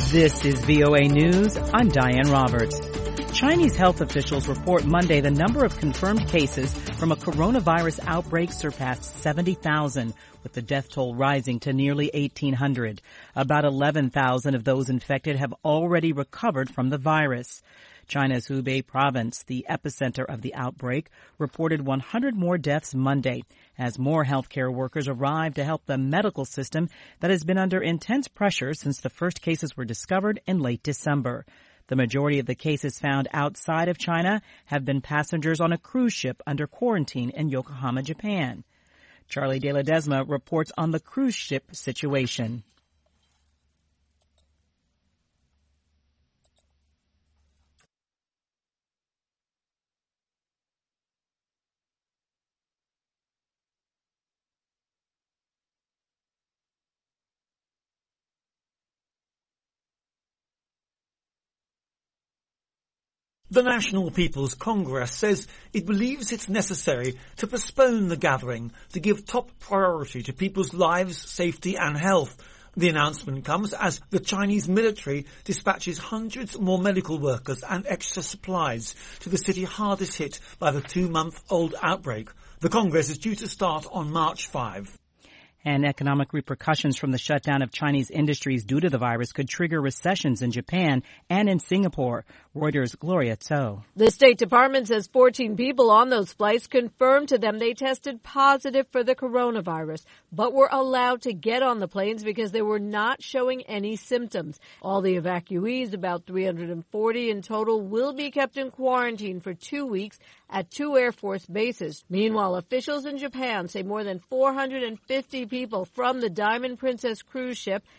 This is VOA News. I'm Diane Roberts. Chinese health officials report Monday the number of confirmed cases from a coronavirus outbreak surpassed 70,000, with the death toll rising to nearly 1,800. About 11,000 of those infected have already recovered from the virus. China's Hubei province, the epicenter of the outbreak, reported 100 more deaths Monday as more healthcare workers arrived to help the medical system that has been under intense pressure since the first cases were discovered in late December. The majority of the cases found outside of China have been passengers on a cruise ship under quarantine in Yokohama, Japan. Charlie De Ledesma reports on the cruise ship situation. The National People's Congress says it believes it's necessary to postpone the gathering to give top priority to people's lives, safety and health. The announcement comes as the Chinese military dispatches hundreds more medical workers and extra supplies to the city hardest hit by the 2-month-old outbreak. The Congress is due to start on March 5. And economic repercussions from the shutdown of Chinese industries due to the virus could trigger recessions in Japan and in Singapore. Reuters' Gloria Tso. The State Department says 14 people on those flights confirmed to them they tested positive for the coronavirus, but were allowed to get on the planes because they were not showing any symptoms. All the evacuees, about 340 in total, will be kept in quarantine for 2 weeks at 2 Air Force bases. Meanwhile, officials in Japan say more than 450 people from the Diamond Princess cruise ship